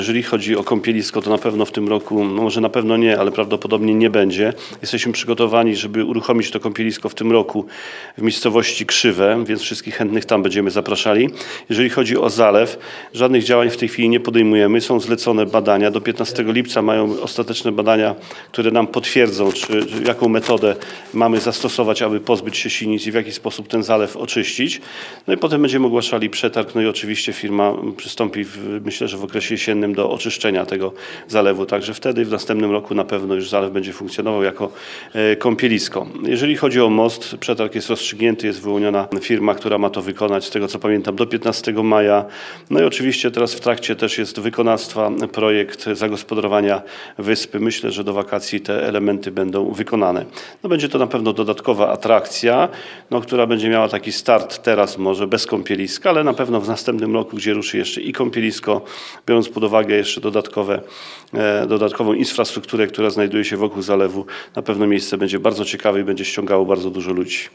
Jeżeli chodzi o kąpielisko, to na pewno w tym roku, no może na pewno nie, ale prawdopodobnie nie będzie. Jesteśmy przygotowani, żeby uruchomić to kąpielisko w tym roku w miejscowości Krzywe, więc wszystkich chętnych tam będziemy zapraszali. Jeżeli chodzi o zalew, żadnych działań w tej chwili nie podejmujemy. Są zlecone badania. Do 15 lipca mają ostateczne badania, które nam potwierdzą, jaką metodę mamy zastosować, aby pozbyć się sinic i w jaki sposób ten zalew oczyścić. No i potem będziemy ogłaszali przetarg, no i oczywiście firma przystąpi, myślę, że w okresie jesiennym do oczyszczenia tego zalewu. Także wtedy w następnym roku na pewno już zalew będzie funkcjonował jako kąpielisko. Jeżeli chodzi o most, przetarg jest rozstrzygnięty, jest wyłoniona firma, która ma to wykonać, z tego co pamiętam, do 15 maja. No i oczywiście teraz w trakcie też jest wykonawstwa projekt zagospodarowania wyspy. Myślę, że do wakacji te elementy będą wykonane. No będzie to na pewno dodatkowa atrakcja, no, która będzie miała taki start teraz może bez kąpieliska, ale na pewno w następnym roku, gdzie ruszy jeszcze i kąpielisko, biorąc pod uwagę jeszcze dodatkową infrastrukturę, która znajduje się wokół zalewu, na pewno miejsce będzie bardzo ciekawe i będzie ściągało bardzo dużo ludzi.